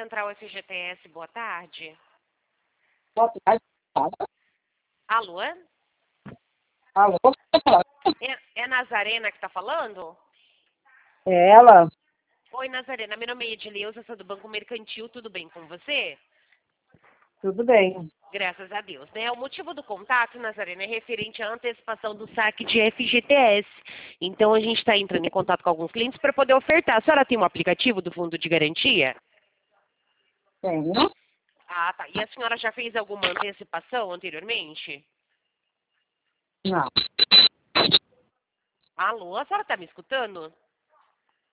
Central FGTS, boa tarde. Boa tarde. Alô? Alô? É Nazarena que tá falando? É ela? Oi, Nazarena, meu nome é Edileuza, sou do Banco Mercantil, tudo bem com você? Tudo bem. Graças a Deus, né? O motivo do contato, Nazarena, é referente à antecipação do saque de FGTS. Então, a gente está entrando em contato com alguns clientes para poder ofertar. A senhora tem um aplicativo do Fundo de Garantia? Tenho. Ah, tá. E a senhora já fez alguma antecipação anteriormente? Não. Alô, a senhora está me escutando?